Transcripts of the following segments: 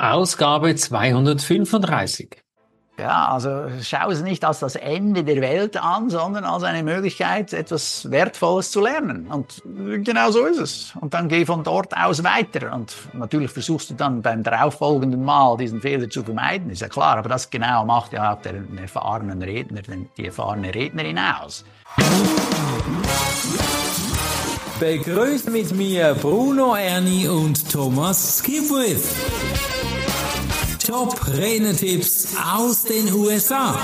Ausgabe 235. Ja, also schau es nicht als das Ende der Welt an, sondern als eine Möglichkeit, etwas Wertvolles zu lernen. Und genau so ist es. Und dann geh von dort aus weiter. Und natürlich versuchst du dann beim darauffolgenden Mal diesen Fehler zu vermeiden, ist ja klar. Aber das genau macht ja auch den erfahrenen Redner, die erfahrene Rednerin aus. Begrüßt mit mir Bruno Erni und Thomas Skipwith. Top-Redner-Tipps aus den USA.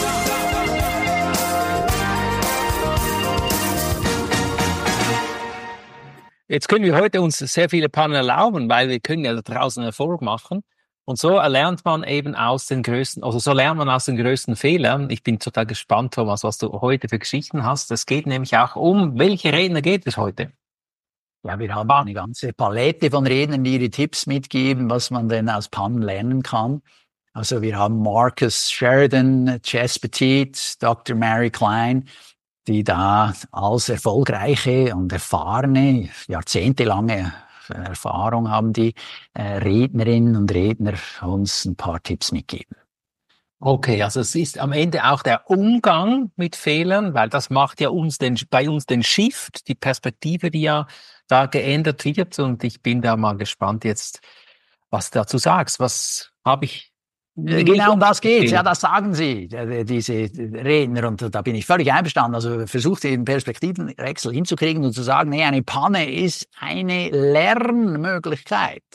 Jetzt können wir heute uns sehr viele Pannen erlauben, weil wir können ja da draußen Erfolg machen. Und so lernt man eben aus den größten Fehlern. Ich bin total gespannt, Thomas, was du heute für Geschichten hast. Es geht nämlich auch um, welche Redner geht es heute? Ja, wir haben eine ganze Palette von Rednern, die ihre Tipps mitgeben, was man denn aus Pannen lernen kann. Also wir haben Marcus Sheridan, Jess Petit, Dr. Mary Klein, die da als erfolgreiche und erfahrene, jahrzehntelange Erfahrung haben, die Rednerinnen und Redner uns ein paar Tipps mitgeben. Okay, also es ist am Ende auch der Umgang mit Fehlern, weil das macht ja bei uns den Shift, die Perspektive, die ja da geändert wird. Und ich bin da mal gespannt jetzt, was du dazu sagst. Was habe ich? Genau um das geht's. Ja, das sagen sie, diese Redner. Und da bin ich völlig einverstanden. Also versucht den Perspektivenwechsel hinzukriegen und zu sagen, nee, eine Panne ist eine Lernmöglichkeit.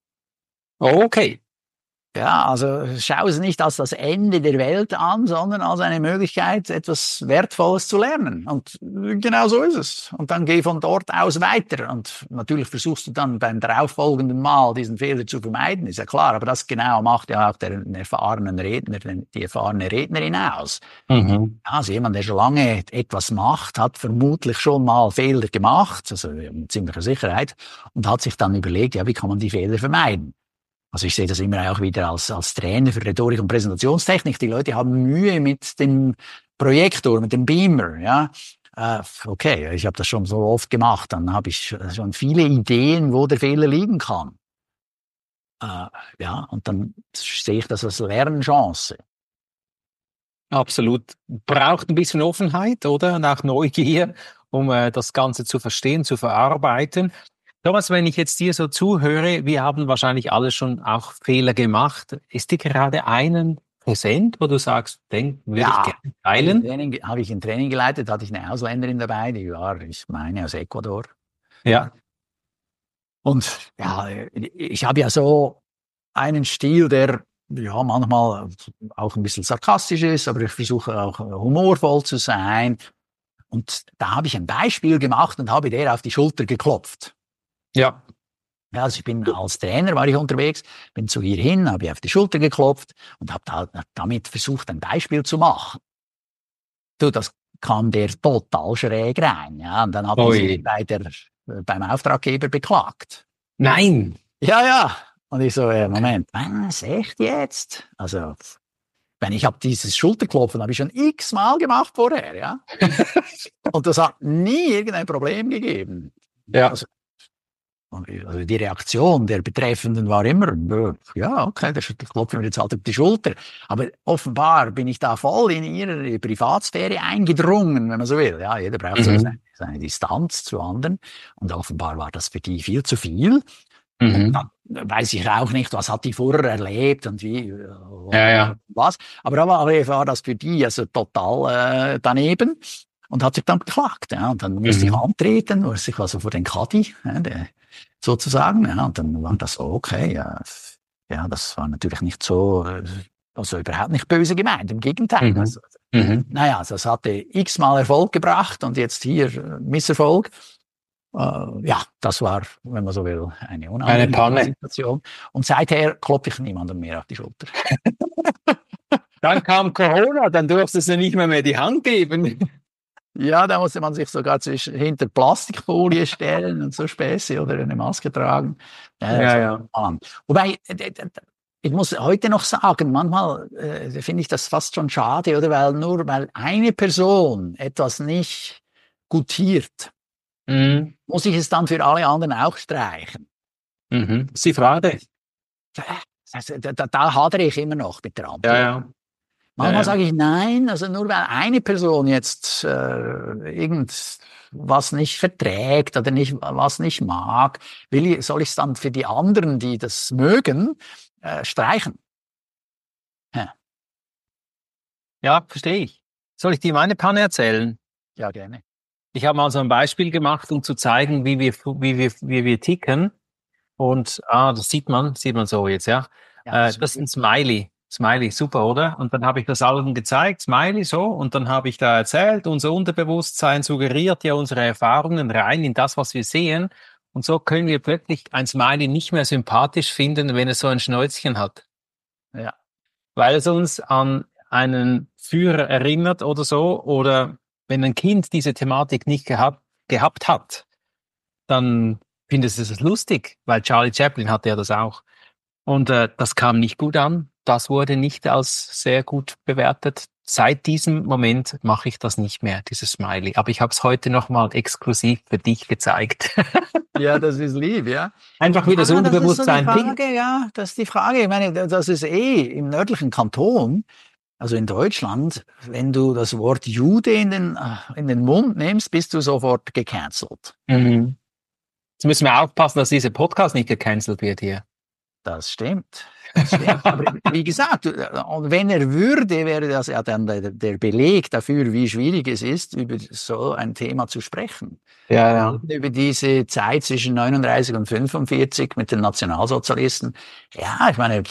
Okay. Ja, also schau es nicht als das Ende der Welt an, sondern als eine Möglichkeit, etwas Wertvolles zu lernen. Und genau so ist es. Und dann geh von dort aus weiter. Und natürlich versuchst du dann beim darauffolgenden Mal diesen Fehler zu vermeiden, ist ja klar. Aber das genau macht ja auch den erfahrenen Redner, die erfahrene Rednerin aus. Mhm. Also jemand, der schon lange etwas macht, hat vermutlich schon mal Fehler gemacht, also mit ziemlicher Sicherheit, und hat sich dann überlegt, ja, wie kann man die Fehler vermeiden? Also ich sehe das immer auch wieder als Trainer für Rhetorik und Präsentationstechnik. Die Leute haben Mühe mit dem Projektor, mit dem Beamer. Ja, okay, ich habe das schon so oft gemacht. Dann habe ich schon viele Ideen, wo der Fehler liegen kann. Ja, und dann sehe ich das als Lernchance. Absolut. Braucht ein bisschen Offenheit, oder? Und auch Neugier, um das Ganze zu verstehen, zu verarbeiten. Thomas, wenn ich jetzt dir so zuhöre, wir haben wahrscheinlich alle schon auch Fehler gemacht. Ist dir gerade einen präsent, wo du sagst, den würde ich gerne teilen? Habe ich ein Training geleitet, hatte ich eine Ausländerin dabei, die war, ich meine, aus Ecuador. Ja. Und ja, ich habe ja so einen Stil, der ja manchmal auch ein bisschen sarkastisch ist, aber ich versuche auch humorvoll zu sein. Und da habe ich ein Beispiel gemacht und habe der auf die Schulter geklopft. Ja. Ja, also ich bin als Trainer, war ich unterwegs, bin zu ihr hin, habe ihr auf die Schulter geklopft und habe damit versucht, ein Beispiel zu machen. Du, das kam der total schräg rein. Ja, und dann hat sie beim Auftraggeber beklagt. Nein. Ja, ja. Und ich so, Moment, was, echt jetzt? Also, wenn ich habe dieses Schulterklopfen habe ich schon x-mal gemacht vorher, ja. Und das hat nie irgendein Problem gegeben. Ja. Also die Reaktion der Betreffenden war immer, ja, okay, der klopft mir jetzt halt auf die Schulter. Aber offenbar bin ich da voll in ihre Privatsphäre eingedrungen, wenn man so will. Ja, jeder braucht so seine Distanz zu anderen. Und offenbar war das für die viel zu viel. Und dann weiß ich auch nicht, was hat die vorher erlebt und wie, was. Aber da war das für die also total daneben und hat sich dann beklagt. Ja. Und dann musste ich antreten, musste ich also vor den Caddy, sozusagen. Ja. Und dann war das so, okay, ja, das war natürlich nicht so, also überhaupt nicht böse gemeint, im Gegenteil. Also, naja, also es hatte x-mal Erfolg gebracht und jetzt hier Misserfolg. Ja, das war, wenn man so will, eine unangenehme Situation. Und seither klopfe ich niemandem mehr auf die Schulter. Dann kam Corona, dann durftest du nicht mehr die Hand geben. Ja, da musste man sich sogar hinter Plastikfolie stellen und so Späße oder eine Maske tragen. Ja. Wobei, ich muss heute noch sagen, manchmal finde ich das fast schon schade, oder weil eine Person etwas nicht gutiert, muss ich es dann für alle anderen auch streichen. Das ist die Frage. Also, da hadere ich immer noch mit der Antwort. Ja. Manchmal sage ich nein, also nur weil eine Person jetzt irgendwas nicht verträgt oder was nicht mag, soll ich es dann für die anderen, die das mögen, streichen. Ja, verstehe ich. Soll ich dir meine Panne erzählen? Ja, gerne. Ich habe mal so ein Beispiel gemacht, um zu zeigen, wie wir ticken. Und das sieht man so jetzt, ja. Das ist ein Smiley. Smiley, super, oder? Und dann habe ich das allen gezeigt, Smiley so, und dann habe ich da erzählt, unser Unterbewusstsein suggeriert ja unsere Erfahrungen rein in das, was wir sehen. Und so können wir plötzlich ein Smiley nicht mehr sympathisch finden, wenn es so ein Schnäuzchen hat. Ja. Weil es uns an einen Führer erinnert oder so, oder wenn ein Kind diese Thematik nicht gehabt hat, dann findest du es lustig, weil Charlie Chaplin hatte ja das auch. Und das kam nicht gut an. Das wurde nicht als sehr gut bewertet. Seit diesem Moment mache ich das nicht mehr, dieses Smiley. Aber ich habe es heute nochmal exklusiv für dich gezeigt. Ja, das ist lieb, ja. Einfach wieder so Unterbewusstsein. Das ist so die Frage, ja, das ist die Frage. Ich meine, das ist im nördlichen Kanton, also in Deutschland, wenn du das Wort Jude in den Mund nimmst, bist du sofort gecancelt. Mhm. Jetzt müssen wir aufpassen, dass dieser Podcast nicht gecancelt wird hier. Das stimmt. Aber wie gesagt, und wenn er würde, wäre das ja dann der Beleg dafür, wie schwierig es ist, über so ein Thema zu sprechen. Ja. Über diese Zeit zwischen 39 und 45 mit den Nationalsozialisten. Ja, ich meine,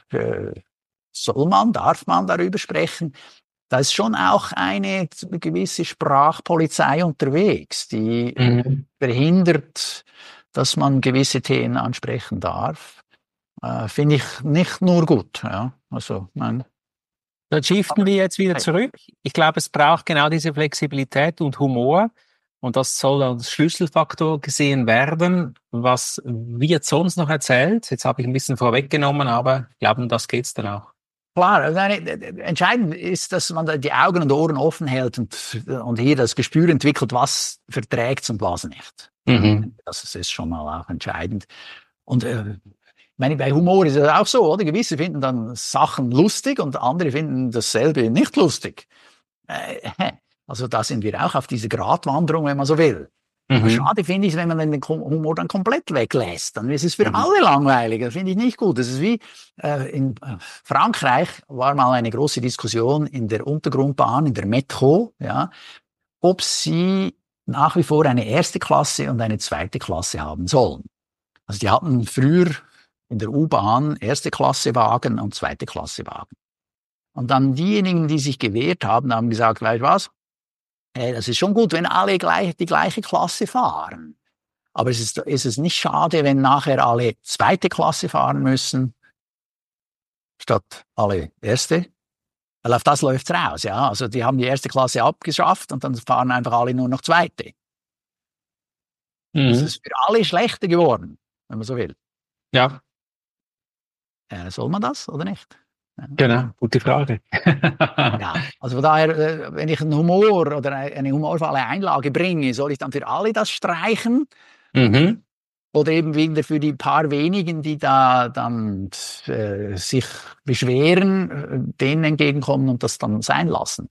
darf man darüber sprechen? Da ist schon auch eine gewisse Sprachpolizei unterwegs, die verhindert, dass man gewisse Themen ansprechen darf. Finde ich nicht nur gut. Ja. Also, nein. Da shiften wir jetzt wieder zurück. Ich glaube, es braucht genau diese Flexibilität und Humor. Und das soll als Schlüsselfaktor gesehen werden. Was wird sonst noch erzählt? Jetzt habe ich ein bisschen vorweggenommen, aber ich glaube, um das geht's dann auch. Klar, entscheidend ist, dass man die Augen und Ohren offen hält und hier das Gespür entwickelt, was verträgt und was nicht. Mhm. Das ist schon mal auch entscheidend. Und ich meine, bei Humor ist es auch so, oder? Gewisse finden dann Sachen lustig und andere finden dasselbe nicht lustig. Also da sind wir auch auf dieser Gratwanderung, wenn man so will. Aber schade finde ich, wenn man den Humor dann komplett weglässt. Dann ist es für alle langweilig. Das finde ich nicht gut. Das ist wie in Frankreich war mal eine große Diskussion in der Untergrundbahn, in der Metro, ja, ob sie nach wie vor eine erste Klasse und eine zweite Klasse haben sollen. Also die hatten früher in der U-Bahn erste Klasse Wagen und zweite Klasse Wagen. Und dann diejenigen, die sich gewehrt haben, haben gesagt, weißt du was? Das ist schon gut, wenn alle die gleiche Klasse fahren. Aber ist es nicht schade, wenn nachher alle zweite Klasse fahren müssen, statt alle erste? Weil auf das läuft's raus, ja. Also die haben die erste Klasse abgeschafft und dann fahren einfach alle nur noch zweite. Das ist für alle schlechter geworden, wenn man so will. Ja. Soll man das oder nicht? Ja. Genau, gute Frage. Ja, also von daher, wenn ich einen Humor oder eine humorvolle Einlage bringe, soll ich dann für alle das streichen? Oder eben wieder für die paar wenigen, die da dann sich beschweren, denen entgegenkommen und das dann sein lassen?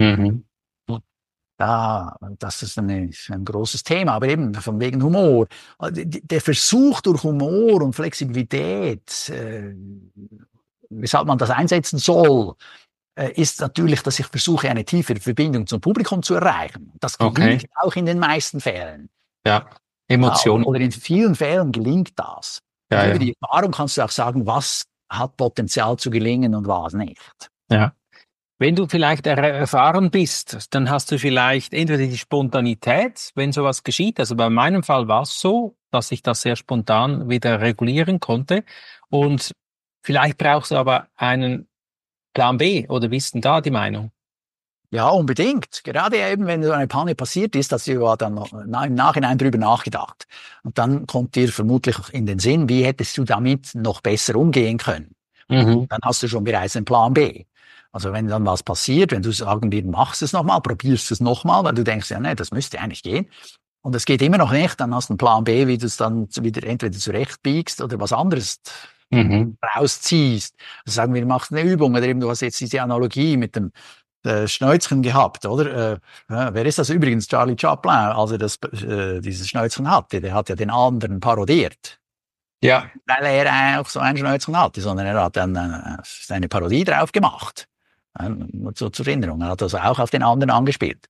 Das ist ein großes Thema, aber eben von wegen Humor. Der Versuch durch Humor und Flexibilität, weshalb man das einsetzen soll, ist natürlich, dass ich versuche, eine tiefere Verbindung zum Publikum zu erreichen. Das gelingt auch in den meisten Fällen. Ja, Emotionen. Oder in vielen Fällen gelingt das. Ja, über die Erfahrung kannst du auch sagen, was hat Potenzial zu gelingen und was nicht. Ja. Wenn du vielleicht erfahren bist, dann hast du vielleicht entweder die Spontanität, wenn sowas geschieht. Also bei meinem Fall war es so, dass ich das sehr spontan wieder regulieren konnte. Und vielleicht brauchst du aber einen Plan B, oder wie ist denn da die Meinung? Ja, unbedingt. Gerade eben, wenn so eine Panne passiert ist, hast du ja dann im Nachhinein drüber nachgedacht. Und dann kommt dir vermutlich in den Sinn, wie hättest du damit noch besser umgehen können? Dann hast du schon bereits einen Plan B. Also wenn dann was passiert, wenn du sagen wir, machst es nochmal, probierst es nochmal, weil du denkst, ja, nee, das müsste eigentlich gehen. Und es geht immer noch nicht, dann hast du einen Plan B, wie du es dann wieder entweder zurechtbiegst oder was anderes rausziehst. Also sagen wir, machst eine Übung, oder eben du hast jetzt diese Analogie mit dem Schnäuzchen gehabt, oder? Wer ist das übrigens? Charlie Chaplin, als er dieses Schnäuzchen hatte, der hat ja den anderen parodiert. Ja. Weil er auch so ein Schnäuzchen hatte, sondern er hat dann eine Parodie drauf gemacht. Nur zur Erinnerung. Er hat also auch auf den anderen angespielt.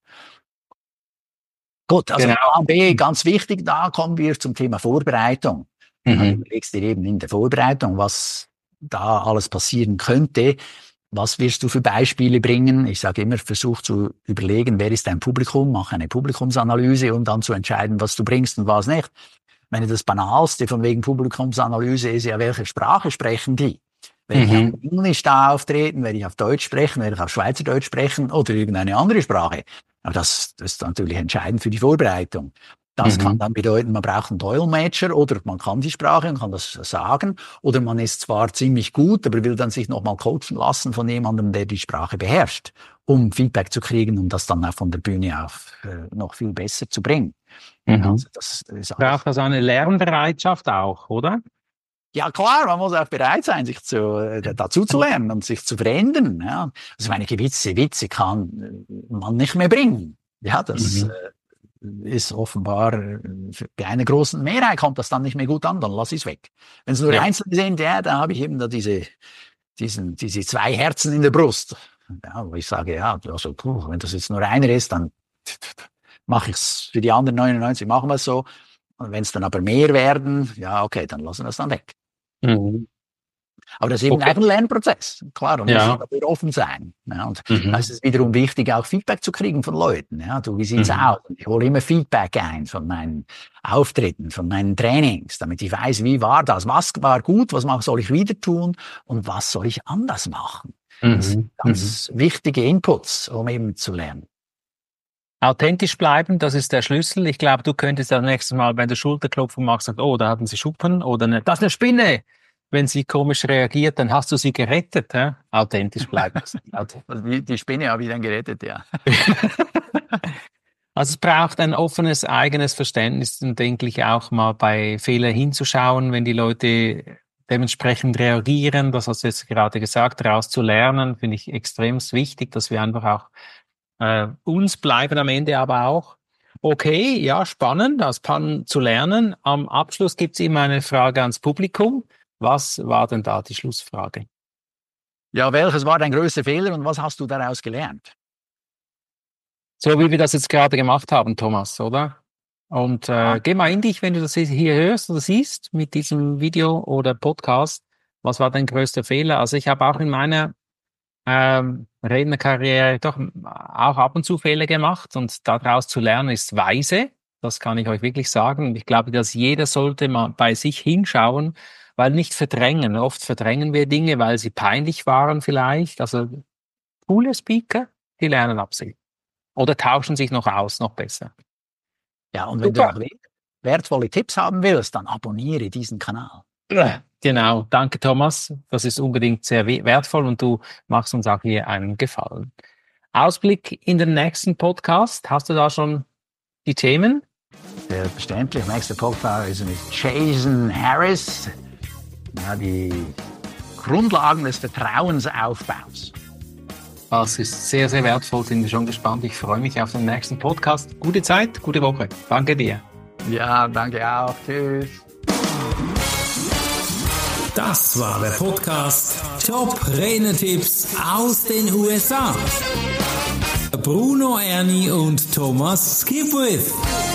Gut, also A und B, ganz wichtig, da kommen wir zum Thema Vorbereitung. Du überlegst dir eben in der Vorbereitung, was da alles passieren könnte. Was wirst du für Beispiele bringen? Ich sage immer, versuch zu überlegen, wer ist dein Publikum, mach eine Publikumsanalyse, um dann zu entscheiden, was du bringst und was nicht. Wenn das Banalste von wegen Publikumsanalyse ist ja, welche Sprache sprechen die? Werde ich auf Englisch da auftreten, werde ich auf Deutsch sprechen, werde ich auf Schweizerdeutsch sprechen oder irgendeine andere Sprache? Aber das ist natürlich entscheidend für die Vorbereitung. Das kann dann bedeuten, man braucht einen Dolmetscher oder man kann die Sprache und kann das sagen. Oder man ist zwar ziemlich gut, aber will dann sich nochmal coachen lassen von jemandem, der die Sprache beherrscht, um Feedback zu kriegen, um das dann auch von der Bühne auf noch viel besser zu bringen. Also das ist braucht also eine Lernbereitschaft auch, oder? Ja klar, man muss auch bereit sein, sich dazu zu lernen und sich zu verändern. Ja. Also meine gewisse Witze kann man nicht mehr bringen. Ja, das ist offenbar, bei einer großen Mehrheit kommt das dann nicht mehr gut an, dann lass ich es weg. Wenn es nur Einzelne sind, ja, da habe ich eben da diese zwei Herzen in der Brust. Ja, wo ich sage, ja, also, wenn das jetzt nur einer ist, dann mache ich es für die anderen 99, machen wir es so. Und wenn es dann aber mehr werden, ja, okay, dann lassen wir es dann weg. Aber das ist eben auch ein Lernprozess. Klar, und muss dafür offen sein. Ja, und da ist es wiederum wichtig, auch Feedback zu kriegen von Leuten. Ja, du, wie sieht's aus? Und ich hole immer Feedback ein von meinen Auftritten, von meinen Trainings, damit ich weiß, wie war das? Was war gut? Was soll ich wieder tun? Und was soll ich anders machen? Das sind ganz wichtige Inputs, um eben zu lernen. Authentisch bleiben, das ist der Schlüssel. Ich glaube, du könntest das nächste Mal, wenn du Schulterklopfen machst, sagen, oh, da hatten sie Schuppen oder das ist eine Spinne. Wenn sie komisch reagiert, dann hast du sie gerettet. Hä? Authentisch bleiben. Die Spinne habe ich dann gerettet, ja. Also es braucht ein offenes, eigenes Verständnis und denke ich auch mal bei Fehlern hinzuschauen, wenn die Leute dementsprechend reagieren. Das hast du jetzt gerade gesagt, daraus zu lernen, finde ich extrem wichtig, dass wir einfach auch uns bleiben am Ende aber auch. Okay, ja, spannend, aus Pannen zu lernen. Am Abschluss gibt es immer eine Frage ans Publikum. Was war denn da die Schlussfrage? Ja, welches war dein größter Fehler und was hast du daraus gelernt? So wie wir das jetzt gerade gemacht haben, Thomas, oder? Und geh mal in dich, wenn du das hier hörst oder siehst mit diesem Video oder Podcast. Was war dein größter Fehler? Also ich habe auch in meiner Rednerkarriere doch auch ab und zu Fehler gemacht und daraus zu lernen ist weise. Das kann ich euch wirklich sagen. Und ich glaube, dass jeder sollte mal bei sich hinschauen, weil nicht verdrängen. Oft verdrängen wir Dinge, weil sie peinlich waren vielleicht. Also coole Speaker, die lernen ab sich. Oder tauschen sich noch aus, noch besser. Ja, und wenn du auch wertvolle Tipps haben willst, dann abonniere diesen Kanal. Genau, danke Thomas. Das ist unbedingt sehr wertvoll und du machst uns auch hier einen Gefallen. Ausblick in den nächsten Podcast. Hast du da schon die Themen? Selbstverständlich. Nächster Podcast ist mit Jason Harris. Ja, die Grundlagen des Vertrauensaufbaus. Das ist sehr, sehr wertvoll. Sind wir schon gespannt. Ich freue mich auf den nächsten Podcast. Gute Zeit, gute Woche. Danke dir. Ja, danke auch. Tschüss. Das war der Podcast Top Rednertipps aus den USA. Bruno Erni und Thomas Skipwith.